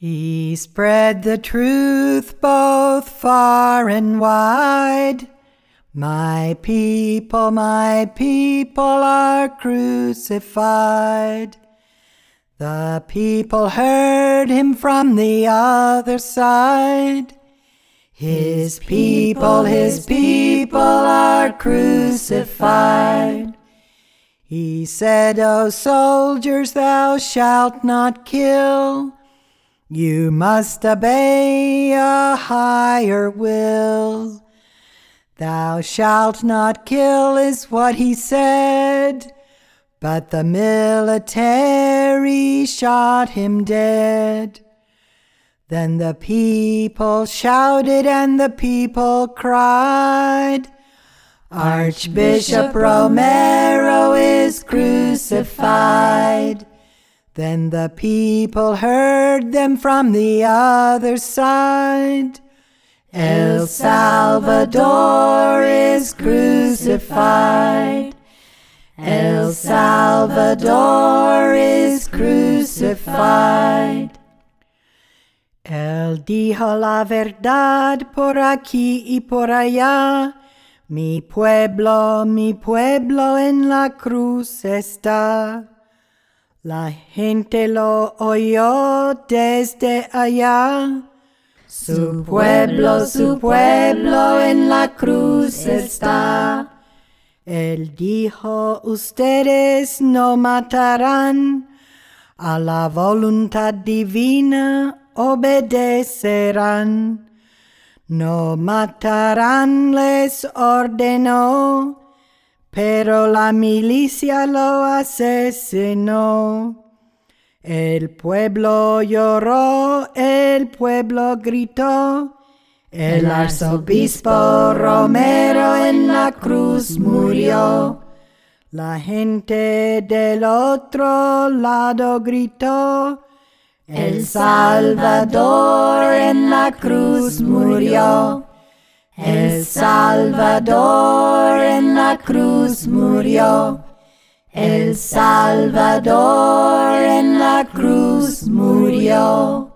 He spread the truth both far and wide. My people are crucified. The people heard him from the other side. His people are crucified. He said, O soldiers, thou shalt not kill. You must obey a higher will. Thou shalt not kill is what he said, but the military shot him dead. Then the people shouted and the people cried, Archbishop Romero is crucified. Then the people heard them from the other side. El Salvador is crucified. El Salvador is crucified. Él dijo la verdad por aquí y por allá. Mi pueblo en la cruz está. La gente lo oyó desde allá. Su pueblo en la cruz está. Él dijo, ustedes no matarán, a la voluntad divina obedecerán. No matarán, les ordenó, pero la milicia lo asesinó. El pueblo lloró, el pueblo gritó. El arzobispo Romero en la cruz murió. La gente del otro lado gritó. El Salvador en la cruz murió. El Salvador en la cruz murió. El Salvador en la cruz murió.